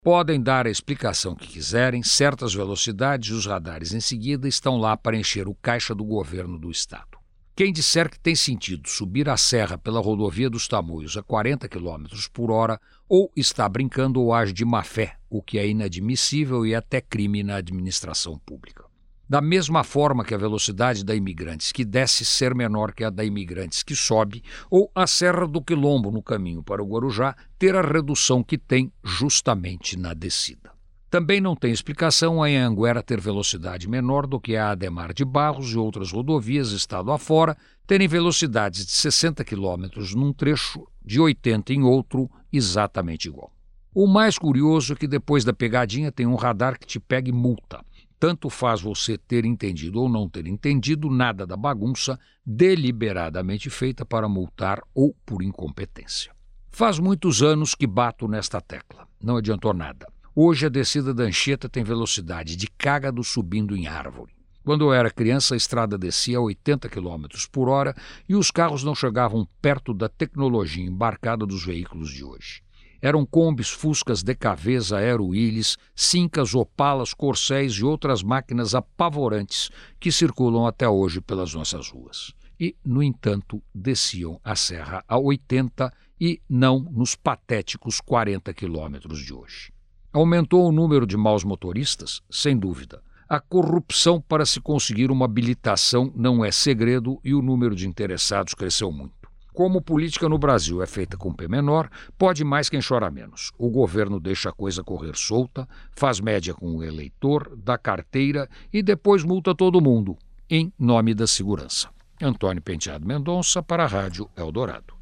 Podem dar a explicação que quiserem, certas velocidades e os radares em seguida estão lá para encher o caixa do governo do estado. Quem disser que tem sentido subir a serra pela rodovia dos Tamoios a 40 km por hora ou está brincando ou age de má fé, o que é inadmissível e até crime na administração pública. Da mesma forma que a velocidade da Imigrantes que desce ser menor que a da Imigrantes que sobe, ou a Serra do Quilombo no caminho para o Guarujá ter a redução que tem justamente na descida. Também não tem explicação a Anhanguera ter velocidade menor do que a Ademar de Barros e outras rodovias estado afora terem velocidades de 60 km num trecho, de 80 em outro, exatamente igual. O mais curioso é que depois da pegadinha tem um radar que te pega e multa. Tanto faz você ter entendido ou não ter entendido nada da bagunça deliberadamente feita para multar ou por incompetência. Faz muitos anos que bato nesta tecla. Não adiantou nada. Hoje a descida da Anchieta tem velocidade de cágado subindo em árvore. Quando eu era criança, a estrada descia a 80 km por hora e os carros não chegavam perto da tecnologia embarcada dos veículos de hoje. Eram Kombis, Fuscas, DKVs, Aero-Willys, Sincas, Opalas, Corcéis e outras máquinas apavorantes que circulam até hoje pelas nossas ruas. E, no entanto, desciam a serra a 80 e não nos patéticos 40 quilômetros de hoje. Aumentou o número de maus motoristas? Sem dúvida. A corrupção para se conseguir uma habilitação não é segredo e o número de interessados cresceu muito. Como política no Brasil é feita com P menor, pode mais quem chora menos. O governo deixa a coisa correr solta, faz média com o eleitor, dá carteira e depois multa todo mundo, em nome da segurança. Antônio Penteado Mendonça para a Rádio Eldorado.